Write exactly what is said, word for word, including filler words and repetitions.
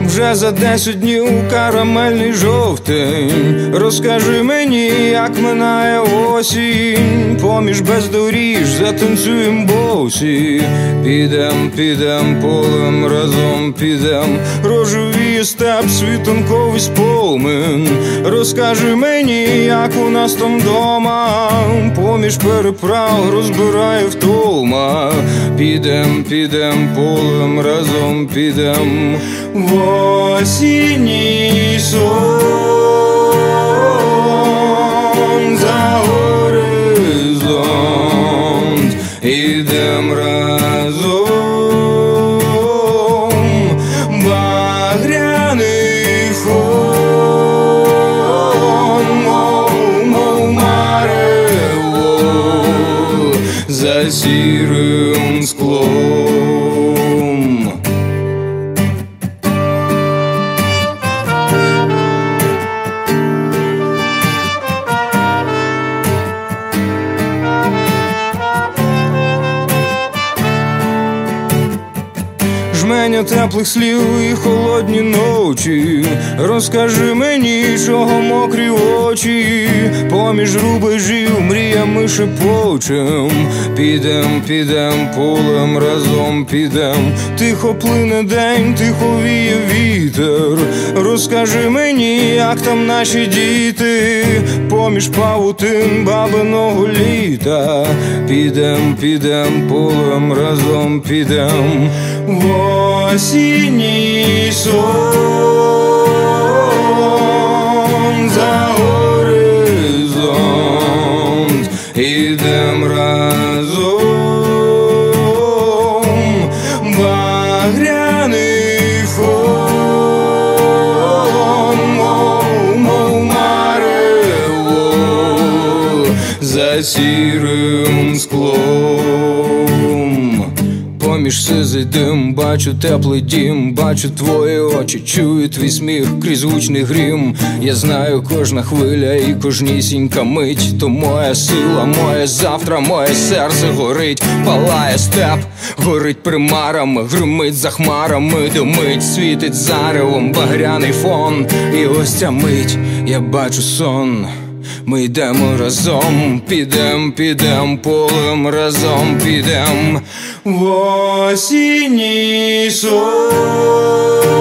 Вже за десять днів карамельний жовтень. Розкажи мені, як минає осінь. Поміж бездоріж затанцюєм босі. Підем, підем полем, разом підем. Рожевіє степ, світанковий спомин. Розкажи мені, як у нас там дома. Поміж переправ розбирає втома. Підем, підем полем, разом підем. В осінній сон за горизонт ідем разом. Багряний фон, мов, мов марево за сірим склом. Жменя теплих слів і холодні ночі. Розкажи мені, чого мокрі очі. Поміж рубежів мріями шепочем. Підем, підем полем, разом підем. Тихо плине день, тихо віє вітер. Розкажи мені, як там наші діти. Поміж павутин бабиного літа. Підем, підем полем, разом підем. В осінній сон за горизонт ідем разом. Багряний фон, мов, мов марево за сірим склом. Поміж сизий дим бачу теплий дім, бачу твої очі, чую твій сміх крізь гучний грім. Я знаю, кожна хвиля і кожнісінька мить. То моя сила, моє завтра, моє серце горить. Палає степ, горить примарами, гримить за хмарами, димить, світить заревом багряний фон. І ось ця мить, я бачу сон. Ми йдемо разом, підем, підем полем, разом підем. В осінній сон.